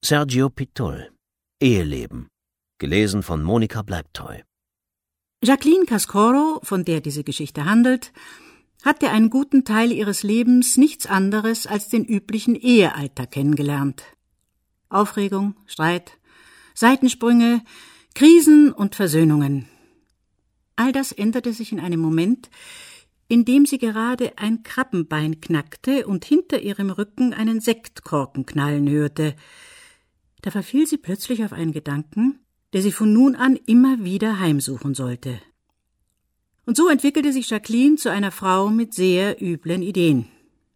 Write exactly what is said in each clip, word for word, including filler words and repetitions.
Sergio Pitol. Eheleben. Gelesen von Monika Bleibtreu. Jacqueline Cascoro, von der diese Geschichte handelt, hatte einen guten Teil ihres Lebens nichts anderes als den üblichen Ehealltag kennengelernt. Aufregung, Streit, Seitensprünge, Krisen und Versöhnungen. All das änderte sich in einem Moment, in dem sie gerade ein Krabbenbein knackte und hinter ihrem Rücken einen Sektkorken knallen hörte. Da verfiel sie plötzlich auf einen Gedanken, der sie von nun an immer wieder heimsuchen sollte. Und so entwickelte sich Jacqueline zu einer Frau mit sehr üblen Ideen.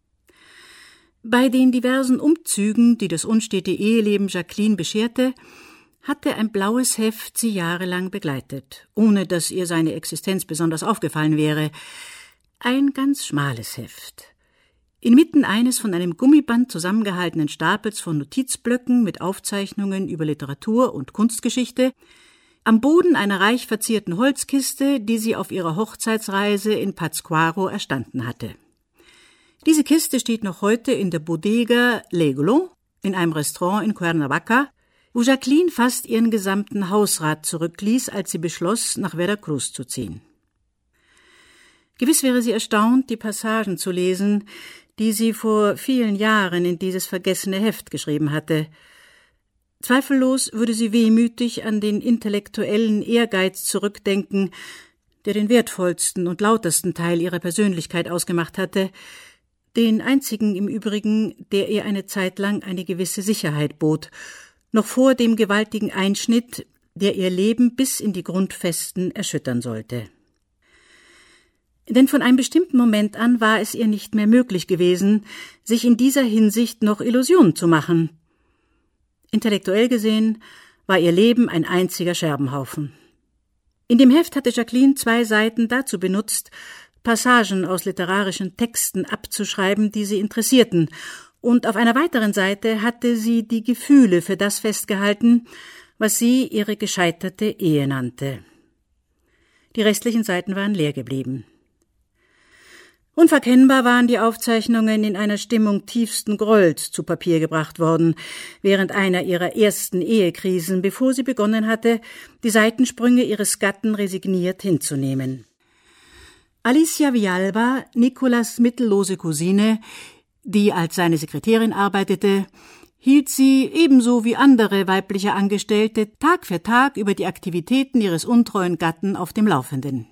Bei den diversen Umzügen, die das unstete Eheleben Jacqueline bescherte, hatte ein blaues Heft sie jahrelang begleitet, ohne dass ihr seine Existenz besonders aufgefallen wäre. Ein ganz schmales Heft. Inmitten eines von einem Gummiband zusammengehaltenen Stapels von Notizblöcken mit Aufzeichnungen über Literatur und Kunstgeschichte, am Boden einer reich verzierten Holzkiste, die sie auf ihrer Hochzeitsreise in Pátzcuaro erstanden hatte. Diese Kiste steht noch heute in der Bodega L'Aiglon, in einem Restaurant in Cuernavaca, wo Jacqueline fast ihren gesamten Hausrat zurückließ, als sie beschloss, nach Veracruz zu ziehen. Gewiss wäre sie erstaunt, die Passagen zu lesen, die sie vor vielen Jahren in dieses vergessene Heft geschrieben hatte. Zweifellos würde sie wehmütig an den intellektuellen Ehrgeiz zurückdenken, der den wertvollsten und lautersten Teil ihrer Persönlichkeit ausgemacht hatte, den einzigen im Übrigen, der ihr eine Zeit lang eine gewisse Sicherheit bot, noch vor dem gewaltigen Einschnitt, der ihr Leben bis in die Grundfesten erschüttern sollte. Denn von einem bestimmten Moment an war es ihr nicht mehr möglich gewesen, sich in dieser Hinsicht noch Illusionen zu machen. Intellektuell gesehen war ihr Leben ein einziger Scherbenhaufen. In dem Heft hatte Jacqueline zwei Seiten dazu benutzt, Passagen aus literarischen Texten abzuschreiben, die sie interessierten, und auf einer weiteren Seite hatte sie die Gefühle für das festgehalten, was sie ihre gescheiterte Ehe nannte. Die restlichen Seiten waren leer geblieben. Unverkennbar waren die Aufzeichnungen in einer Stimmung tiefsten Grolls zu Papier gebracht worden, während einer ihrer ersten Ehekrisen, bevor sie begonnen hatte, die Seitensprünge ihres Gatten resigniert hinzunehmen. Alicia Villalba, Nicolas' mittellose Cousine, die als seine Sekretärin arbeitete, hielt sie ebenso wie andere weibliche Angestellte Tag für Tag über die Aktivitäten ihres untreuen Gatten auf dem Laufenden.